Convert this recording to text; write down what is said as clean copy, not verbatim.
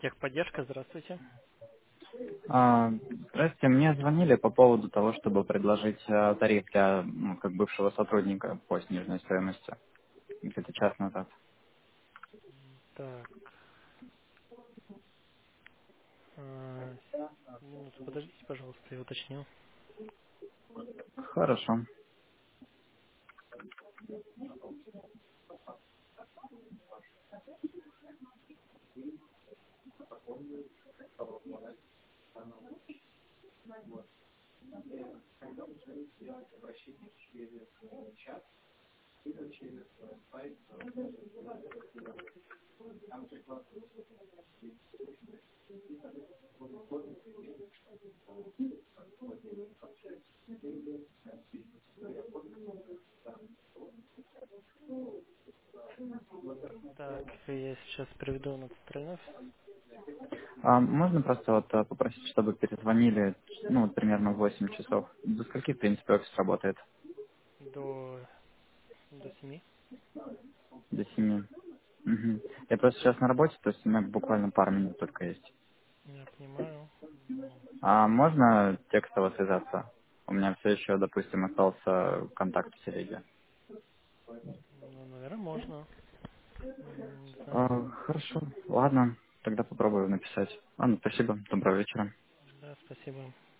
Техподдержка, здравствуйте. Здрасте, мне звонили по поводу того, чтобы предложить тариф для как бывшего сотрудника по сниженной стоимости. Где-то час назад. Так, а, минуту подождите, пожалуйста, я уточню. Хорошо. Так, я сейчас приведу на центральный офис Можно просто попросить, чтобы перезвонили, вот примерно в 8 часов. До скольки, в принципе, офис работает? до 7. До 7. Мгм. Я просто сейчас на работе, то есть у меня буквально пару минут только есть. Я понимаю. А можно текстово связаться? У меня все еще, допустим, остался контакт в телеге. Ну, наверное, можно. Не знаю. Хорошо, ладно, тогда попробую написать. Ладно, спасибо, доброго вечера. Да, спасибо.